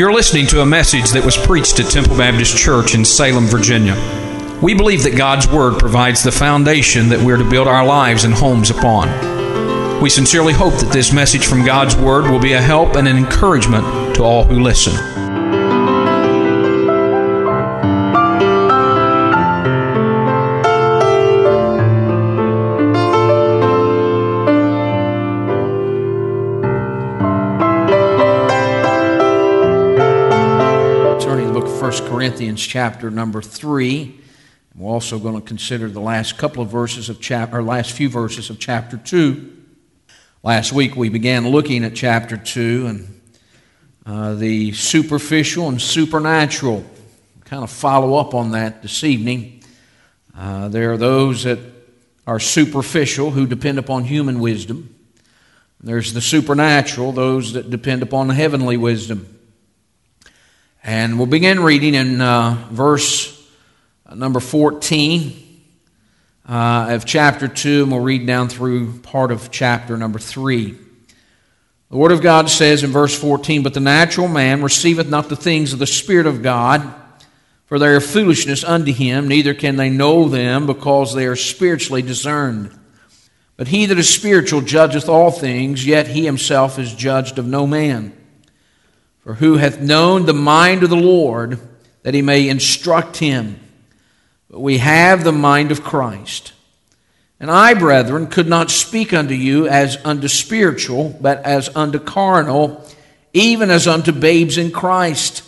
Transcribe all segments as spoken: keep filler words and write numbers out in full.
You're listening to a message that was preached at Temple Baptist Church in Salem, Virginia. We believe that God's Word provides the foundation that we're to build our lives and homes upon. We sincerely hope that this message from God's Word will be a help and an encouragement to all who listen. First Corinthians chapter number three. We're also going to consider the last couple of verses of chapter, or last few verses of chapter two. Last week we began looking at chapter two and uh, the superficial and supernatural. Kind of follow up on that this evening. Uh, there are those that are superficial who depend upon human wisdom. There's the supernatural, those that depend upon the heavenly wisdom. And we'll begin reading in uh, verse number fourteen uh, of chapter two, and we'll read down through part of chapter number three. The Word of God says in verse fourteen, "But the natural man receiveth not the things of the Spirit of God, for they are foolishness unto him, neither can they know them, because they are spiritually discerned. But he that is spiritual judgeth all things, yet he himself is judged of no man. For who hath known the mind of the Lord, that he may instruct him? But we have the mind of Christ. And I, brethren, could not speak unto you as unto spiritual, but as unto carnal, even as unto babes in Christ.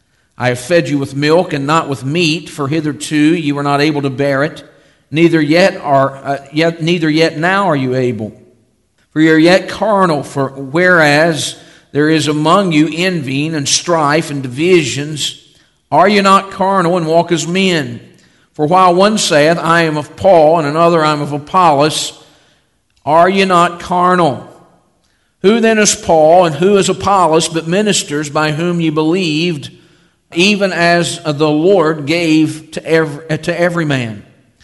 I have fed you with milk and not with meat, for hitherto you were not able to bear it, neither yet are uh, yet neither yet now are you able. For you are yet carnal, for whereas there is among you envying and strife and divisions, are you not carnal and walk as men? For while one saith, I am of Paul, and another, I am of Apollos, are you not carnal? Who then is Paul, and who is Apollos, but ministers by whom ye believed, even as the Lord gave to every, to every man?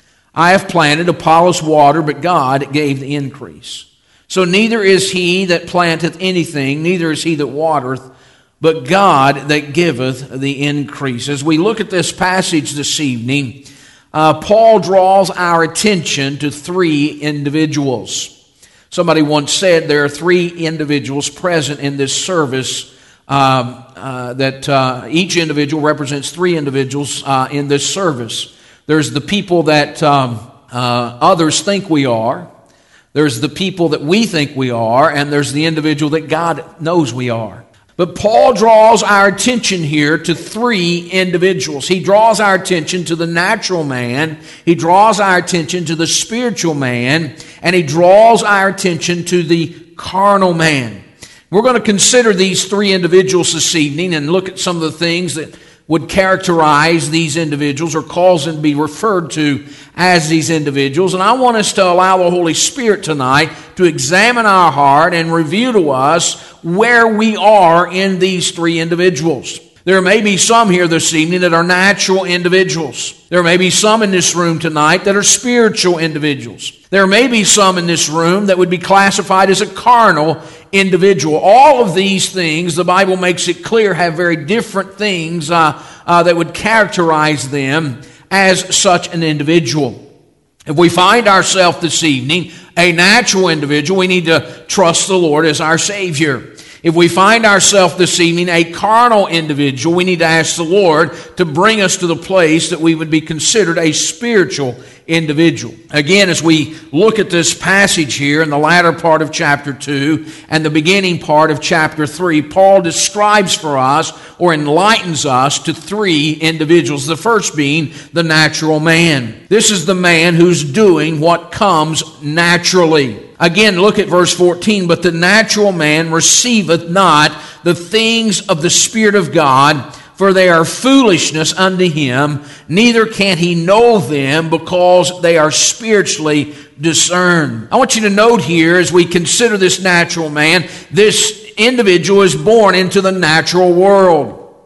I have planted, Apollos watered, but God gave the increase. So neither is he that planteth anything, neither is he that watereth, but God that giveth the increase." As we look at this passage this evening, uh, Paul draws our attention to three individuals. Somebody once said there are three individuals present in this service, uh, uh, that uh, each individual represents three individuals uh, in this service. There's the people that um, uh, others think we are. There's the people that we think we are, and there's the individual that God knows we are. But Paul draws our attention here to three individuals. He draws our attention to the natural man, he draws our attention to the spiritual man, and he draws our attention to the carnal man. We're going to consider these three individuals this evening and look at some of the things that would characterize these individuals or cause them to be referred to as these individuals. And I want us to allow the Holy Spirit tonight to examine our heart and reveal to us where we are in these three individuals. There may be some here this evening that are natural individuals. There may be some in this room tonight that are spiritual individuals. There may be some in this room that would be classified as a carnal individual. All of these things, the Bible makes it clear, have very different things uh, uh, that would characterize them as such an individual. If we find ourselves this evening a natural individual, we need to trust the Lord as our Savior. If we find ourselves this evening a carnal individual, we need to ask the Lord to bring us to the place that we would be considered a spiritual individual. Again, as we look at this passage here in the latter part of chapter two and the beginning part of chapter three, Paul describes for us or enlightens us to three individuals. The first being the natural man. This is the man who's doing what comes naturally. Again, look at verse fourteen. "But the natural man receiveth not the things of the Spirit of God, for they are foolishness unto him, neither can he know them, because they are spiritually discerned." I want you to note here, as we consider this natural man, this individual is born into the natural world.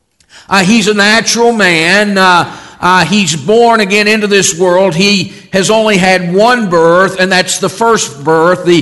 Uh, he's a natural man. Uh, Uh, he's born again into this world. He has only had one birth, and that's the first birth, the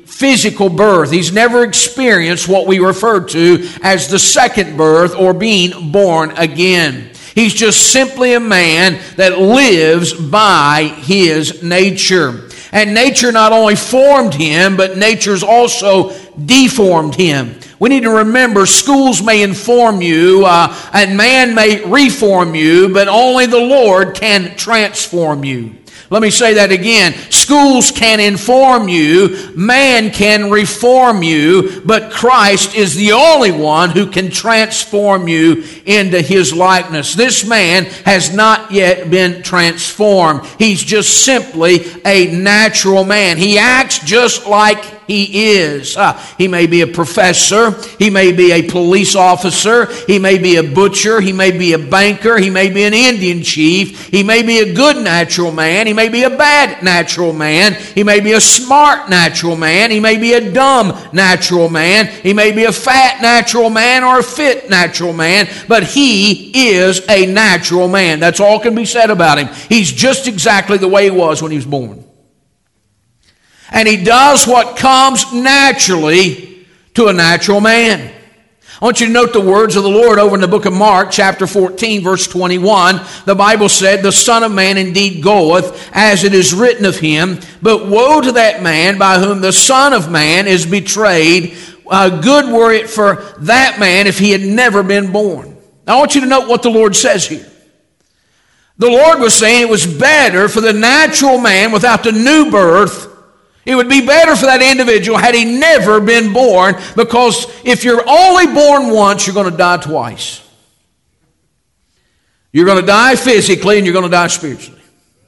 physical birth. He's never experienced what we refer to as the second birth or being born again. He's just simply a man that lives by his nature. And nature not only formed him, but nature's also deformed him. We need to remember schools may inform you uh, and man may reform you, but only the Lord can transform you. Let me say that again. Schools can inform you, man can reform you, but Christ is the only one who can transform you into His likeness. This man has not yet been transformed. He's just simply a natural man. He acts just like he is. Uh, he may be a professor. He may be a police officer. He may be a butcher. He may be a banker. He may be an Indian chief. He may be a good natural man. He may be a bad natural man. He may be a smart natural man. He may be a dumb natural man. He may be a fat natural man or a fit natural man. But he is a natural man. That's all can be said about him. He's just exactly the way he was when he was born. And he does what comes naturally to a natural man. I want you to note the words of the Lord over in the book of Mark, chapter fourteen, verse twenty-one. The Bible said, "The Son of Man indeed goeth, as it is written of him. But woe to that man by whom the Son of Man is betrayed. Uh, good were it for that man if he had never been born." Now, I want you to note what the Lord says here. The Lord was saying it was better for the natural man without the new birth. It would be better for that individual had he never been born, because if you're only born once, you're going to die twice. You're going to die physically and you're going to die spiritually.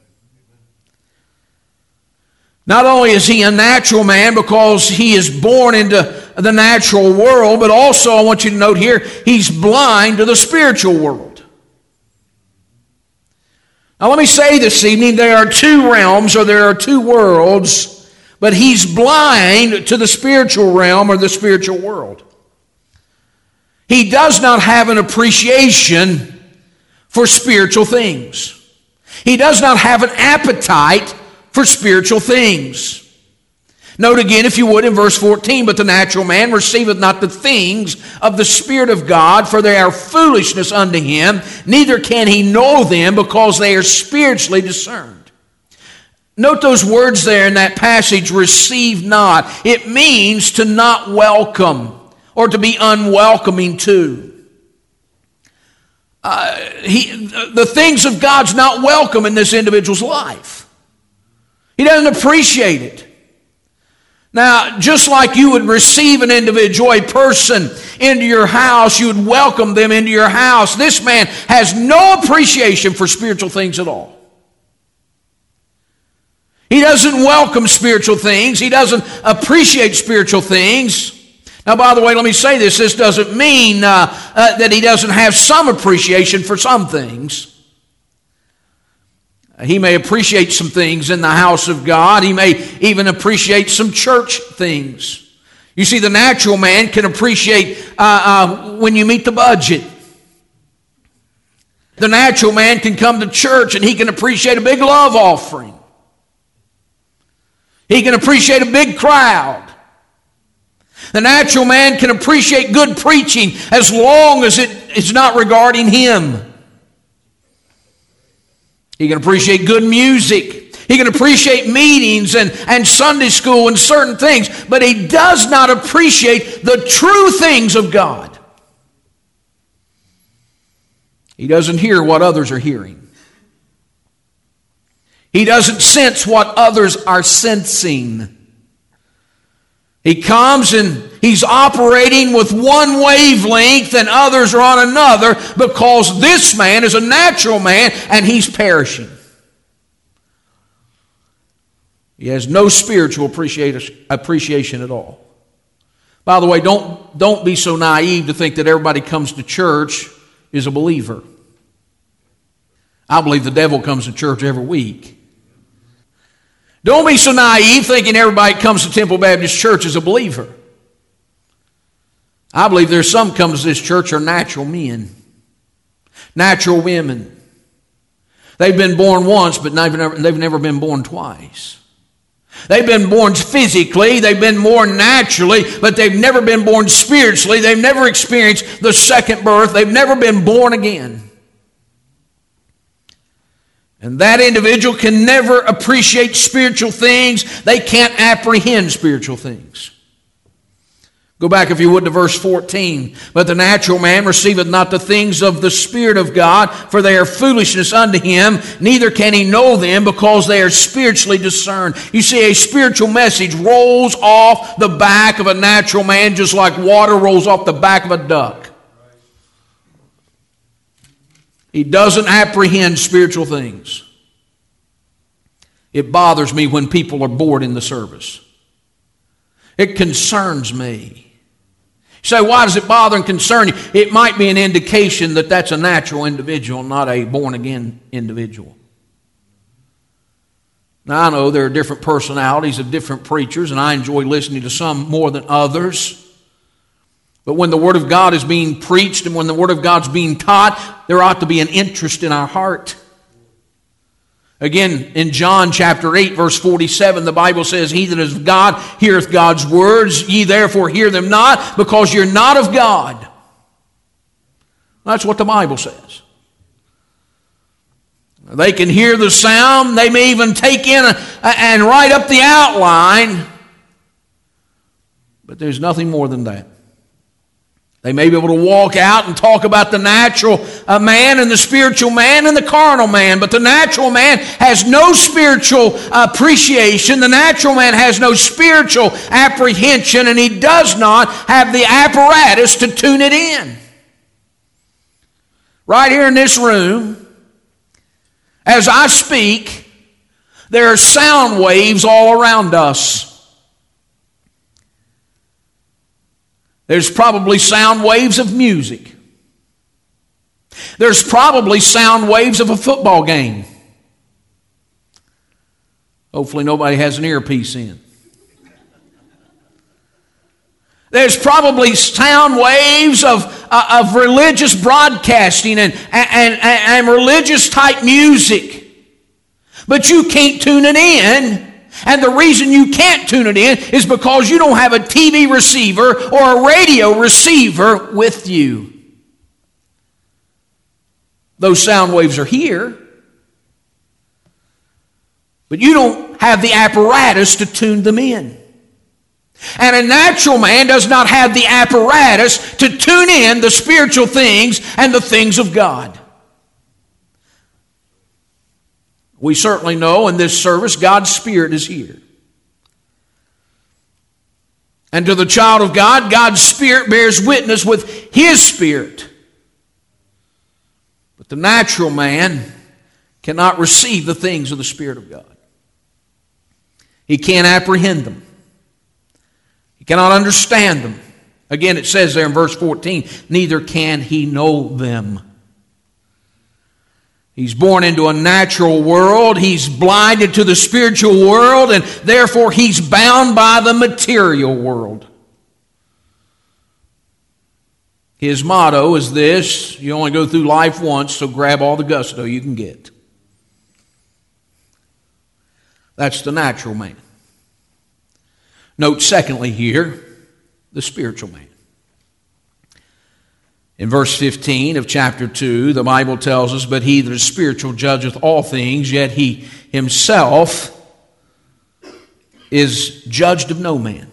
Not only is he a natural man because he is born into the natural world, but also I want you to note here, he's blind to the spiritual world. Now let me say this evening, there are two realms or there are two worlds, but he's blind to the spiritual realm or the spiritual world. He does not have an appreciation for spiritual things. He does not have an appetite for spiritual things. Note again, if you would, in verse fourteen, "But the natural man receiveth not the things of the Spirit of God, for they are foolishness unto him, neither can he know them, because they are spiritually discerned." Note those words there in that passage, "receive not." It means to not welcome or to be unwelcoming to. Uh, he, the things of God's not welcome in this individual's life. He doesn't appreciate it. Now, just like you would receive an individual, a person, into your house, you would welcome them into your house. This man has no appreciation for spiritual things at all. He doesn't welcome spiritual things. He doesn't appreciate spiritual things. Now, by the way, let me say this. This doesn't mean uh, uh, that he doesn't have some appreciation for some things. He may appreciate some things in the house of God. He may even appreciate some church things. You see, the natural man can appreciate uh, uh, when you meet the budget. The natural man can come to church and he can appreciate a big love offering. He can appreciate a big crowd. The natural man can appreciate good preaching as long as it is not regarding him. He can appreciate good music. He can appreciate meetings and, and Sunday school and certain things, but he does not appreciate the true things of God. He doesn't hear what others are hearing. He doesn't sense what others are sensing. He comes and he's operating with one wavelength and others are on another, because this man is a natural man and he's perishing. He has no spiritual appreciation at all. By the way, don't, don't be so naive to think that everybody comes to church is a believer. I believe the devil comes to church every week. Don't be so naive thinking everybody comes to Temple Baptist Church is a believer. I believe there's some comes to this church are natural men, natural women. They've been born once, but they've never, they've never been born twice. They've been born physically, they've been born naturally, but they've never been born spiritually. They've never experienced the second birth. They've never been born again. And that individual can never appreciate spiritual things. They can't apprehend spiritual things. Go back, if you would, to verse fourteen. But the natural man receiveth not the things of the Spirit of God, for they are foolishness unto him, neither can he know them, because they are spiritually discerned. You see, a spiritual message rolls off the back of a natural man just like water rolls off the back of a duck. He doesn't apprehend spiritual things. It bothers me when people are bored in the service. It concerns me. You say, why does it bother and concern you? It might be an indication that that's a natural individual, not a born-again individual. Now, I know there are different personalities of different preachers, and I enjoy listening to some more than others. But when the Word of God is being preached and when the Word of God's being taught, there ought to be an interest in our heart. Again, in John chapter eight, verse forty-seven, the Bible says, He that is of God heareth God's words. Ye therefore hear them not, because you're not of God. That's what the Bible says. They can hear the sound. They may even take in a, and write up the outline. But there's nothing more than that. They may be able to walk out and talk about the natural uh, man and the spiritual man and the carnal man, but the natural man has no spiritual appreciation. The natural man has no spiritual apprehension, and he does not have the apparatus to tune it in. Right here in this room, as I speak, there are sound waves all around us. There's probably sound waves of music. There's probably sound waves of a football game. Hopefully nobody has an earpiece in. There's probably sound waves of, uh, of religious broadcasting and, and, and, and religious type music. But you can't tune it in. And the reason you can't tune it in is because you don't have a T V receiver or a radio receiver with you. Those sound waves are here, but you don't have the apparatus to tune them in. And a natural man does not have the apparatus to tune in the spiritual things and the things of God. We certainly know in this service God's Spirit is here. And to the child of God, God's Spirit bears witness with His Spirit. But the natural man cannot receive the things of the Spirit of God. He can't apprehend them. He cannot understand them. Again, it says there in verse fourteen, neither can he know them. He's born into a natural world. He's blinded to the spiritual world, and therefore he's bound by the material world. His motto is this: you only go through life once, so grab all the gusto you can get. That's the natural man. Note secondly here, the spiritual man. In verse fifteen of chapter two, the Bible tells us, but he that is spiritual judgeth all things, yet he himself is judged of no man.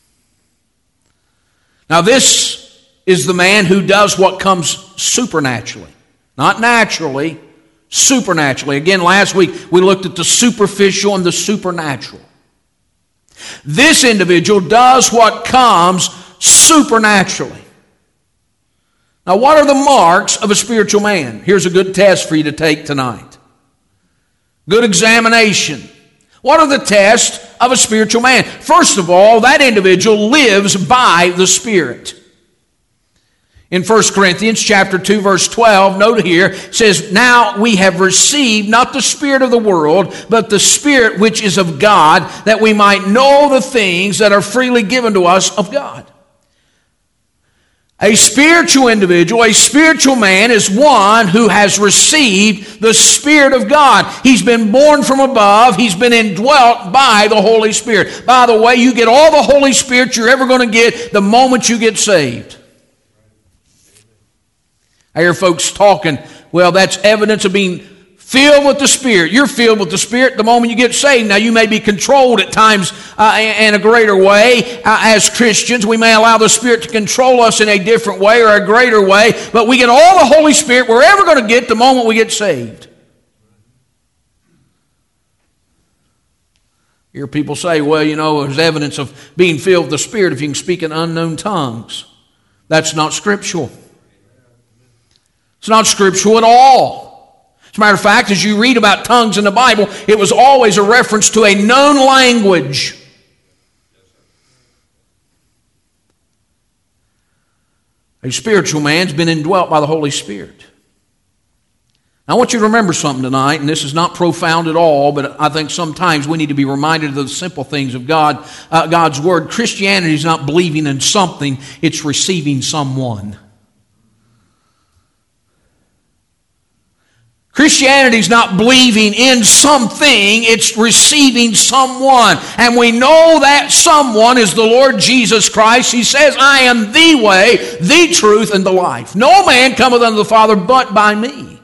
Now this is the man who does what comes supernaturally. Not naturally, supernaturally. Again, last week we looked at the superficial and the supernatural. This individual does what comes supernaturally. Now, what are the marks of a spiritual man? Here's a good test for you to take tonight. Good examination. What are the tests of a spiritual man? First of all, that individual lives by the Spirit. In First Corinthians chapter two, verse twelve, note here, it says, now we have received not the spirit of the world, but the Spirit which is of God, that we might know the things that are freely given to us of God. A spiritual individual, a spiritual man, is one who has received the Spirit of God. He's been born from above. He's been indwelt by the Holy Spirit. By the way, you get all the Holy Spirit you're ever going to get the moment you get saved. I hear folks talking, well, that's evidence of being filled with the Spirit. You're filled with the Spirit the moment you get saved. Now, you may be controlled at times uh, in a greater way. Uh, as Christians, we may allow the Spirit to control us in a different way or a greater way, but we get all the Holy Spirit we're ever going to get the moment we get saved. You hear people say, well, you know, there's evidence of being filled with the Spirit if you can speak in unknown tongues. That's not scriptural. It's not scriptural at all. As a matter of fact, as you read about tongues in the Bible, it was always a reference to a known language. A spiritual man's been indwelt by the Holy Spirit. Now, I want you to remember something tonight, and this is not profound at all, but I think sometimes we need to be reminded of the simple things of God, uh, God's Word. Christianity is not believing in something, it's receiving someone. Christianity is not believing in something, it's receiving someone. And we know that someone is the Lord Jesus Christ. He says, I am the way, the truth, and the life. No man cometh unto the Father but by me.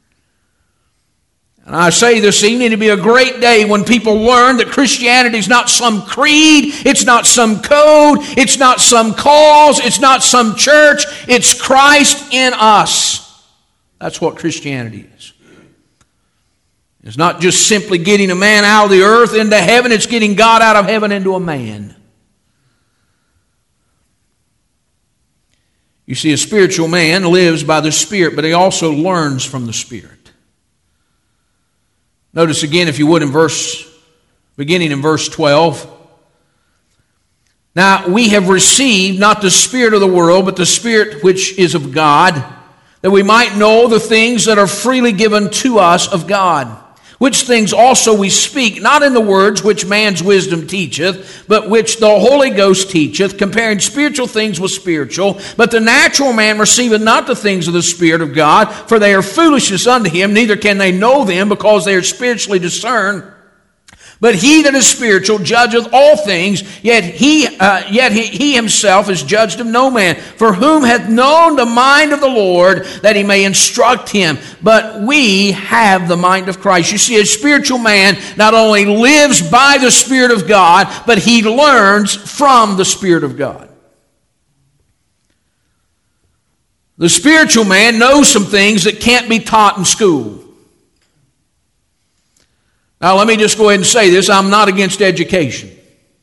And I say this evening, it'll be a great day when people learn that Christianity is not some creed, it's not some code, it's not some cause, it's not some church, it's Christ in us. That's what Christianity is. It's not just simply getting a man out of the earth into heaven, it's getting God out of heaven into a man. You see, a spiritual man lives by the Spirit, but he also learns from the Spirit. Notice again, if you would, in verse, beginning in verse twelve. Now, we have received not the spirit of the world, but the Spirit which is of God, that we might know the things that are freely given to us of God. Which things also we speak, not in the words which man's wisdom teacheth, but which the Holy Ghost teacheth, comparing spiritual things with spiritual. But the natural man receiveth not the things of the Spirit of God, for they are foolishness unto him, neither can they know them, because they are spiritually discerned. But he that is spiritual judgeth all things, yet he uh, yet he, he himself is judged of no man. For whom hath known the mind of the Lord, that he may instruct him? But we have the mind of Christ. You see, a spiritual man not only lives by the Spirit of God, but he learns from the Spirit of God. The spiritual man knows some things that can't be taught in school. Now, let me just go ahead and say this. I'm not against education.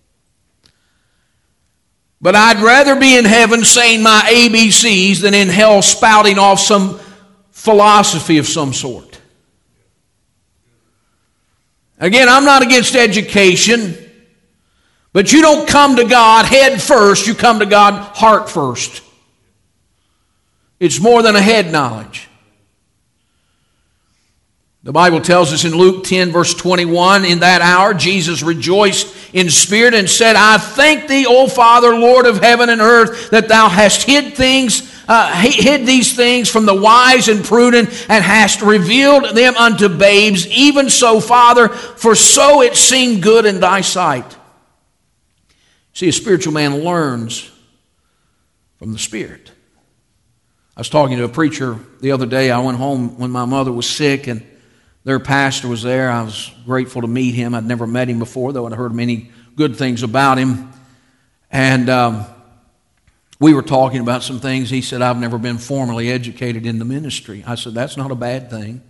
But I'd rather be in heaven saying my A B Cs than in hell spouting off some philosophy of some sort. Again, I'm not against education, but you don't come to God head first. You come to God heart first. It's more than a head knowledge. The Bible tells us in Luke ten, verse twenty-one, in that hour Jesus rejoiced in spirit and said, I thank thee, O Father, Lord of heaven and earth, that thou hast hid things, uh, hid these things from the wise and prudent, and hast revealed them unto babes. Even so, Father, for so it seemed good in thy sight. See, a spiritual man learns from the Spirit. I was talking to a preacher the other day. I went home when my mother was sick, and their pastor was there. I was grateful to meet him. I'd never met him before, though I'd heard many good things about him. And um, we were talking about some things. He said, I've never been formally educated in the ministry. I said, that's not a bad thing.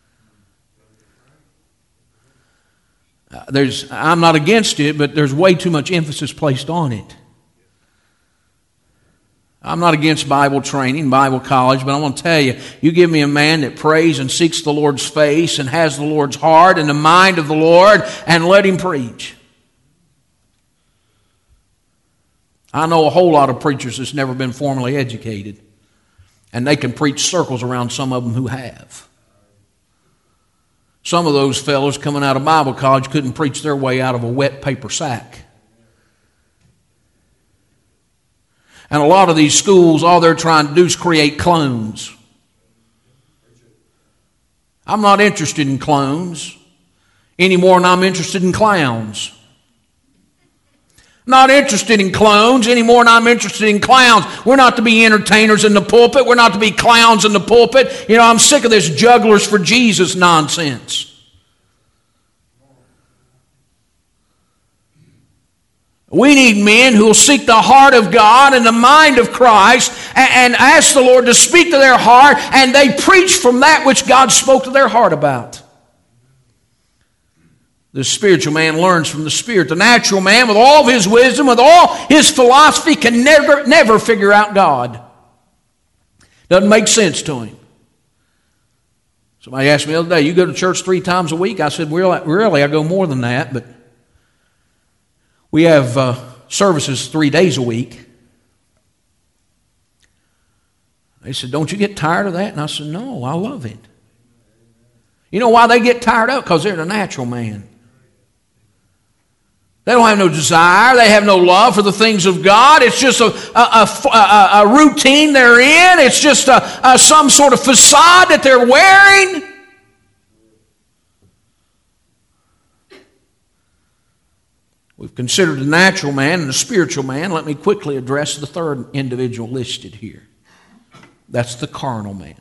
Uh, there's, I'm not against it, but there's way too much emphasis placed on it. I'm not against Bible training, Bible college, but I want to tell you, you give me a man that prays and seeks the Lord's face and has the Lord's heart and the mind of the Lord, and let him preach. I know a whole lot of preachers that's never been formally educated, and they can preach circles around some of them who have. Some of those fellows coming out of Bible college couldn't preach their way out of a wet paper sack. And a lot of these schools, all they're trying to do is create clones. I'm not interested in clones any more than I'm interested in clowns. Not interested in clones any more than I'm interested in clowns. We're not to be entertainers in the pulpit. We're not to be clowns in the pulpit. You know, I'm sick of this jugglers for Jesus nonsense. We need men who will seek the heart of God and the mind of Christ and, and ask the Lord to speak to their heart, and they preach from that which God spoke to their heart about. The spiritual man learns from the Spirit. The natural man, with all of his wisdom, with all his philosophy, can never, never figure out God. Doesn't make sense to him. Somebody asked me the other day, you go to church three times a week? I said, really, really I go more than that, but we have uh, services three days a week. They said, don't you get tired of that? And I said, no, I love it. You know why they get tired of it? Because they're the natural man. They don't have no desire. They have no love for the things of God. It's just a, a, a, a routine they're in. It's just a, a, some sort of facade that they're wearing. We've considered the natural man and the spiritual man. Let me quickly address the third individual listed here. That's the carnal man.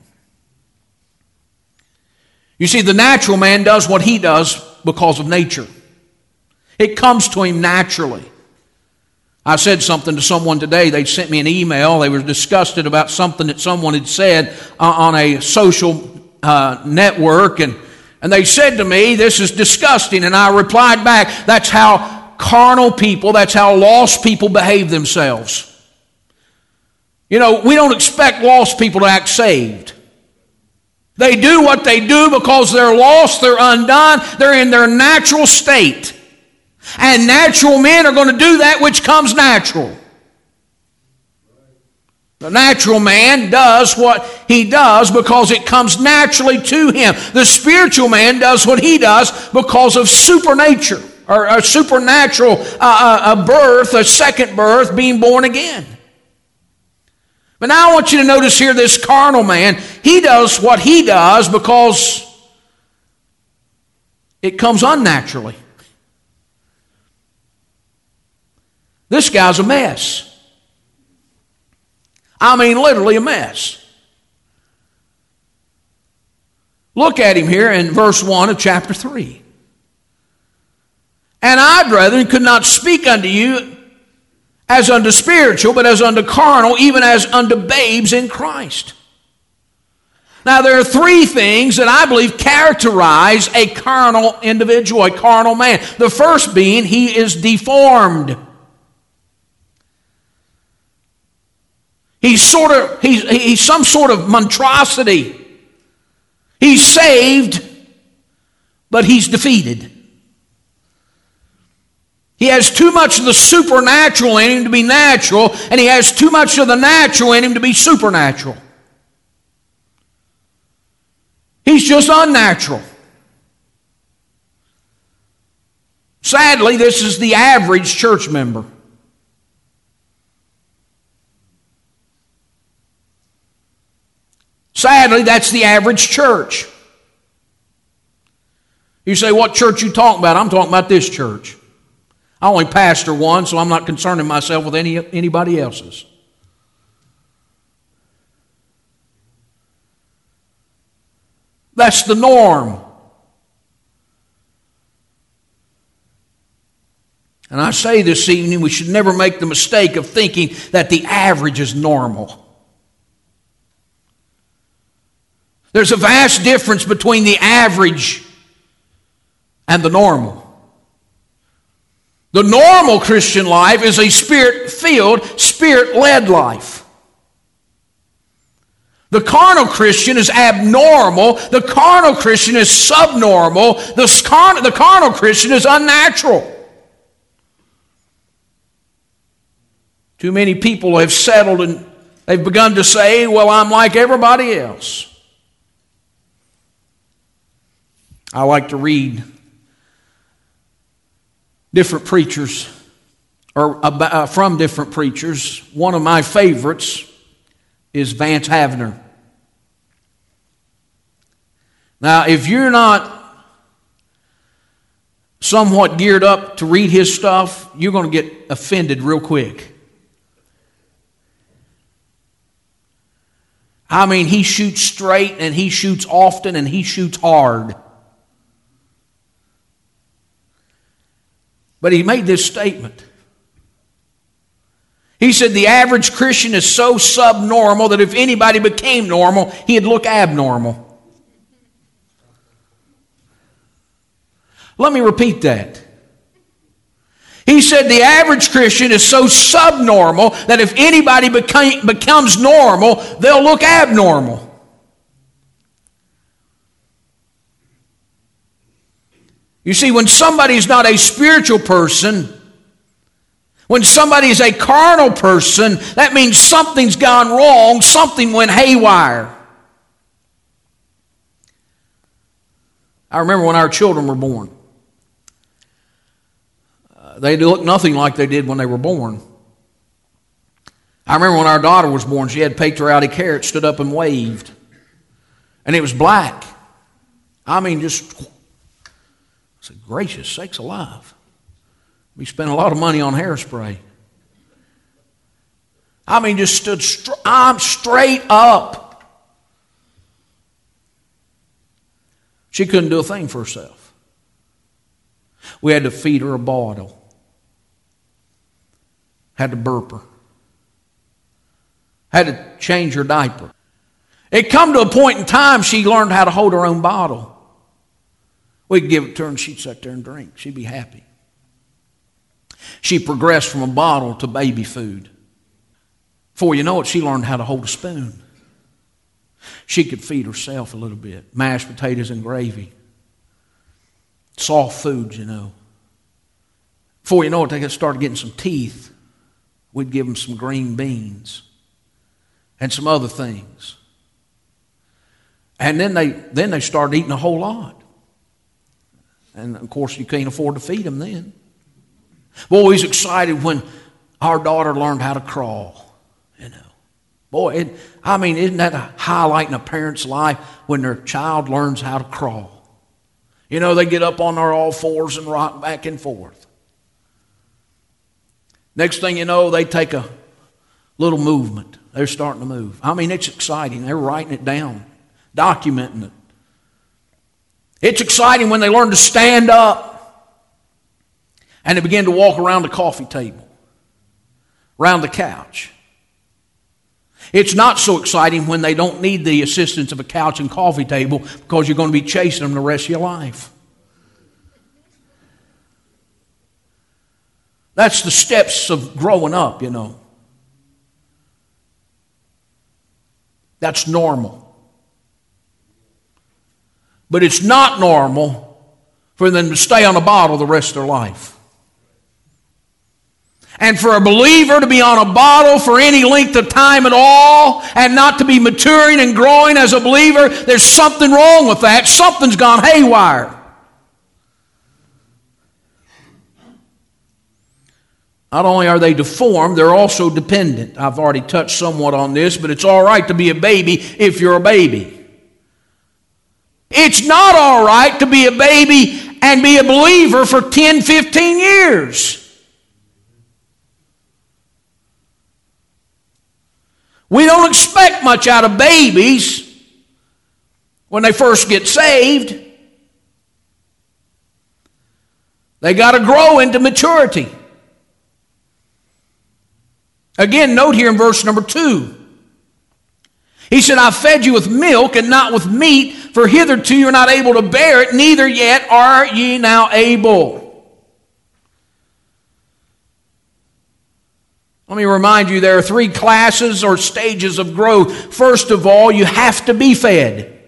You see, the natural man does what he does because of nature. It comes to him naturally. I said something to someone today. They sent me an email. They were disgusted about something that someone had said uh, on a social uh, network. And, and they said to me, this is disgusting. And I replied back, that's how carnal people, that's how lost people behave themselves. You know, we don't expect lost people to act saved. They do what they do because they're lost, they're undone, they're in their natural state. And natural men are going to do that which comes natural. The natural man does what he does because it comes naturally to him. The spiritual man does what he does because of supernature, or a supernatural uh, a birth, a second birth, being born again. But now I want you to notice here this carnal man, he does what he does because it comes unnaturally. This guy's a mess. I mean, literally a mess. Look at him here in verse one of chapter three. And I, brethren, could not speak unto you as unto spiritual, but as unto carnal, even as unto babes in Christ. Now, there are three things that I believe characterize a carnal individual, a carnal man. The first being, he is deformed. He's sort of, he's, he's some sort of monstrosity. He's saved, but he's defeated. He has too much of the supernatural in him to be natural, and he has too much of the natural in him to be supernatural. He's just unnatural. Sadly, this is the average church member. Sadly, that's the average church. You say, what church you talking about? I'm talking about this church. I only pastor one, so I'm not concerning myself with any anybody else's. That's the norm. And I say this evening, we should never make the mistake of thinking that the average is normal. There's a vast difference between the average and the normal. The normal Christian life is a spirit-filled, spirit-led life. The carnal Christian is abnormal. The carnal Christian is subnormal. The, car- the carnal Christian is unnatural. Too many people have settled and they've begun to say, well, I'm like everybody else. I like to read different preachers or uh, from different preachers. One of my favorites is Vance Havner. Now, if you're not somewhat geared up to read his stuff, you're going to get offended real quick. I mean, he shoots straight, and he shoots often, and he shoots hard. But he made this statement. He said the average Christian is so subnormal that if anybody became normal, he'd look abnormal. Let me repeat that. He said the average Christian is so subnormal that if anybody became, becomes normal, they'll look abnormal. You see, when somebody's not a spiritual person, when somebody is a carnal person, that means something's gone wrong, something went haywire. I remember when our children were born. Uh, they looked nothing like they did when they were born. I remember when our daughter was born, she had patriotic hair. It stood up and waved. And it was black. I mean, just... I said, gracious sakes alive. We spent a lot of money on hairspray. I mean, just stood str- I'm straight up. She couldn't do a thing for herself. We had to feed her a bottle. Had to burp her. Had to change her diaper. It come to a point in time she learned how to hold her own bottle. We'd give it to her and she'd sit there and drink. She'd be happy. She progressed from a bottle to baby food. Before you know it, she learned how to hold a spoon. She could feed herself a little bit. Mashed potatoes and gravy. Soft foods, you know. Before you know it, they started getting some teeth. We'd give them some green beans and some other things. And then they, then they started eating a whole lot. And, of course, you can't afford to feed them then. Boy, we was excited when our daughter learned how to crawl, you know. Boy, it, I mean, isn't that a highlight in a parent's life when their child learns how to crawl? You know, they get up on their all fours and rock back and forth. Next thing you know, they take a little movement. They're starting to move. I mean, it's exciting. They're writing it down, documenting it. It's exciting when they learn to stand up and they begin to walk around the coffee table, around the couch. It's not so exciting when they don't need the assistance of a couch and coffee table because you're going to be chasing them the rest of your life. That's the steps of growing up, you know. That's normal. But it's not normal for them to stay on a bottle the rest of their life. And for a believer to be on a bottle for any length of time at all and not to be maturing and growing as a believer, there's something wrong with that. Something's gone haywire. Not only are they deformed, they're also dependent. I've already touched somewhat on this, but it's all right to be a baby if you're a baby. It's not all right to be a baby and be a believer for ten, fifteen years. We don't expect much out of babies when they first get saved. They got to grow into maturity. Again, note here in verse number two. He said, I fed you with milk and not with meat, for hitherto you're not able to bear it, neither yet are ye now able. Let me remind you, there are three classes or stages of growth. First of all, you have to be fed.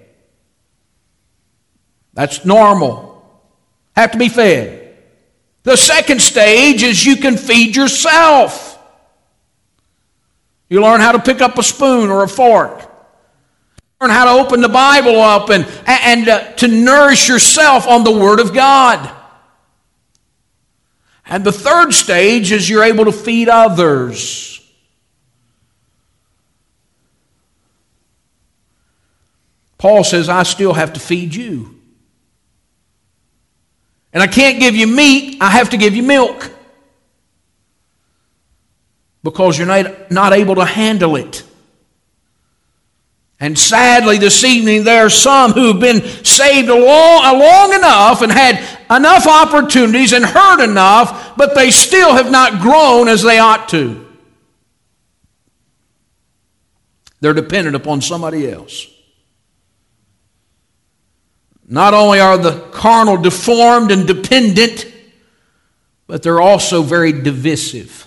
That's normal. Have to be fed. The second stage is you can feed yourself. You learn how to pick up a spoon or a fork. Learn how to open the Bible up and, and uh, to nourish yourself on the Word of God. And the third stage is you're able to feed others. Paul says, I still have to feed you. And I can't give you meat, I have to give you milk. Because you're not, not able to handle it. And sadly, this evening, there are some who have been saved long, long enough and had enough opportunities and heard enough, but they still have not grown as they ought to. They're dependent upon somebody else. Not only are the carnal deformed and dependent, but they're also very divisive.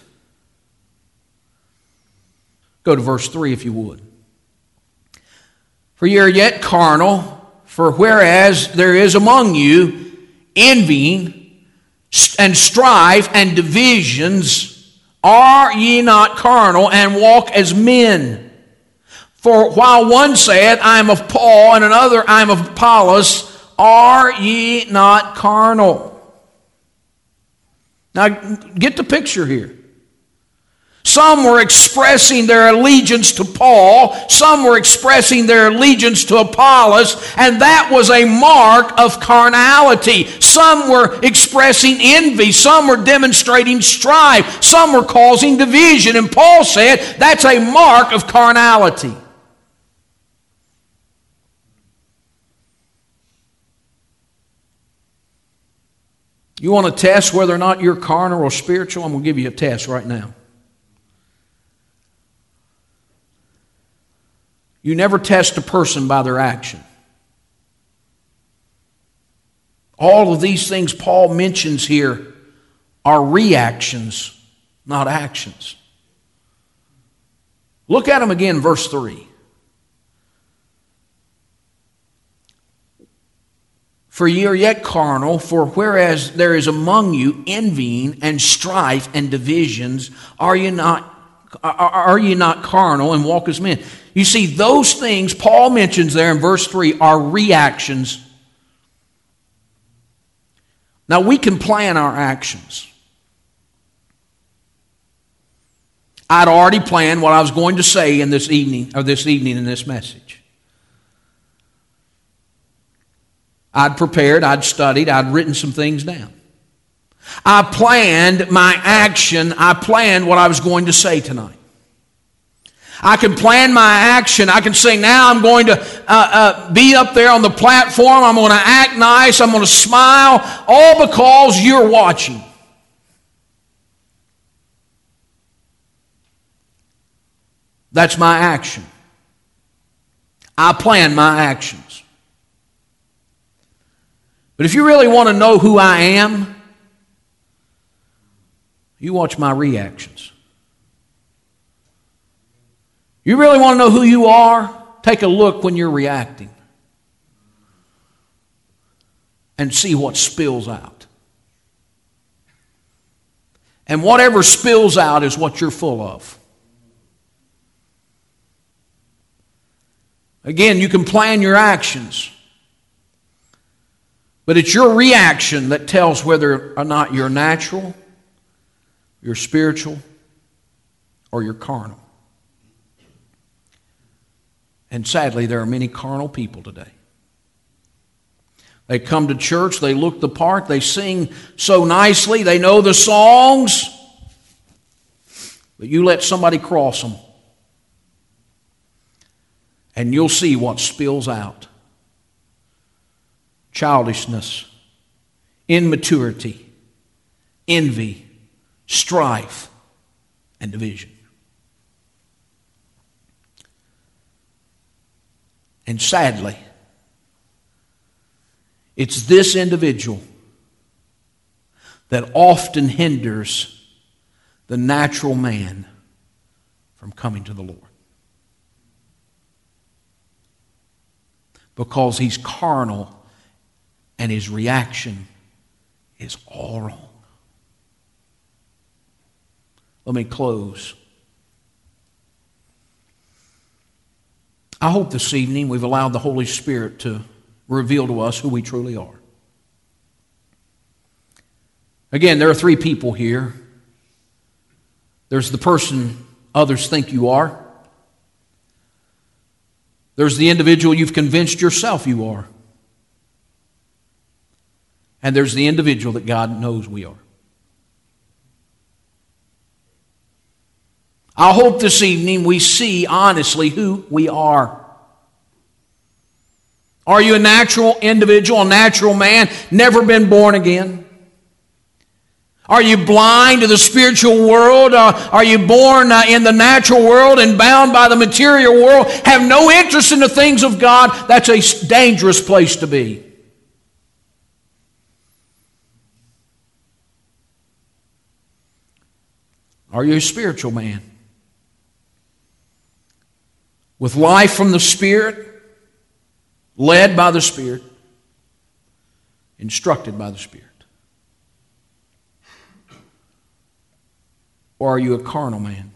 Go to verse three if you would. For ye are yet carnal, for whereas there is among you envying and strife and divisions, are ye not carnal and walk as men? For while one saith, I am of Paul, and another, I am of Apollos, are ye not carnal? Now, get the picture here. Some were expressing their allegiance to Paul. Some were expressing their allegiance to Apollos, and that was a mark of carnality. Some were expressing envy. Some were demonstrating strife. Some were causing division. And Paul said that's a mark of carnality. You want to test whether or not you're carnal or spiritual? I'm going to give you a test right now. You never test a person by their action. All of these things Paul mentions here are reactions, not actions. Look at them again, verse three. For ye are yet carnal, for whereas there is among you envying and strife and divisions, are ye not Are, are ye not carnal and walk as men? You see, those things Paul mentions there in verse three are reactions. Now, we can plan our actions. I'd already planned what I was going to say in this evening, or this evening in this message. I'd prepared, I'd studied, I'd written some things down. I planned my action. I planned what I was going to say tonight. I can plan my action. I can say, now I'm going to uh, uh, be up there on the platform. I'm going to act nice. I'm going to smile, all because you're watching. That's my action. I plan my actions. But if you really want to know who I am, you watch my reactions. You really want to know who you are? Take a look when you're reacting and see what spills out. And whatever spills out is what you're full of. Again, you can plan your actions, but it's your reaction that tells whether or not you're natural, you're spiritual, or you're carnal. And sadly, there are many carnal people today. They come to church, they look the part, they sing so nicely, they know the songs, but you let somebody cross them, and you'll see what spills out. Childishness, immaturity, envy, strife, and division. And sadly, it's this individual that often hinders the natural man from coming to the Lord. Because he's carnal and his reaction is all wrong. Let me close. I hope this evening we've allowed the Holy Spirit to reveal to us who we truly are. Again, there are three people here. There's the person others think you are. There's the individual you've convinced yourself you are. And there's the individual that God knows we are. I hope this evening we see honestly who we are. Are you a natural individual, a natural man, never been born again? Are you blind to the spiritual world? Uh, are you born uh, in the natural world and bound by the material world? Have no interest in the things of God? That's a dangerous place to be. Are you a spiritual man? With life from the Spirit, led by the Spirit, instructed by the Spirit? Or are you a carnal man?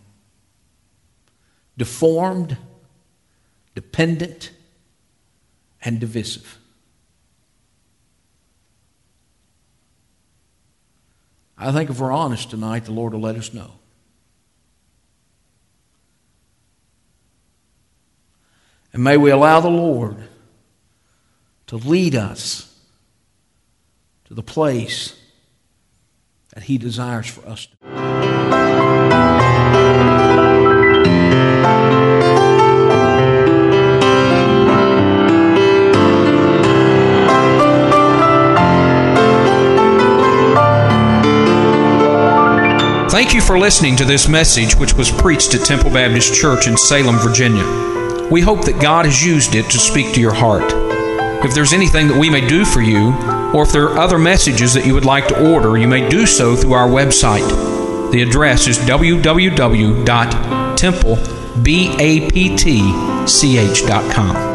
Deformed, dependent, and divisive. I think if we're honest tonight, the Lord will let us know. And may we allow the Lord to lead us to the place that He desires for us to be. Thank you for listening to this message, which was preached at Temple Baptist Church in Salem, Virginia. We hope that God has used it to speak to your heart. If there's anything that we may do for you, or if there are other messages that you would like to order, you may do so through our website. The address is w w w dot temple baptch dot com.